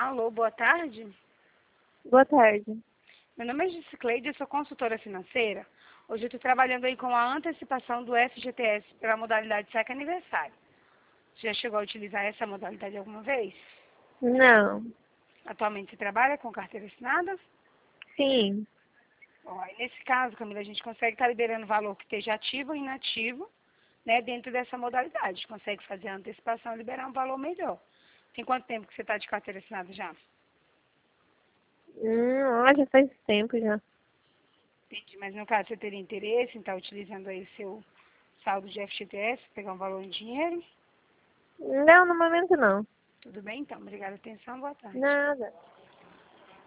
Alô, boa tarde. Boa tarde. Meu nome é Giscleide, eu sou consultora financeira. Hoje eu estou trabalhando aí com a antecipação do FGTS pela modalidade saque aniversário. Você já chegou a utilizar essa modalidade alguma vez? Não. Atualmente você trabalha com carteira assinada? Sim. Bom, aí nesse caso, Camila, a gente consegue estar liberando valor que esteja ativo ou inativo, né, dentro dessa modalidade. Consegue fazer a antecipação e liberar um valor melhor. Tem quanto tempo que você está de carteira assinada já? Já faz tempo já. Entendi, mas no caso você teria interesse em estar utilizando aí o seu saldo de FGTS, pegar um valor em dinheiro? Não, no momento não. Tudo bem então? Obrigada pela atenção, boa tarde. Nada.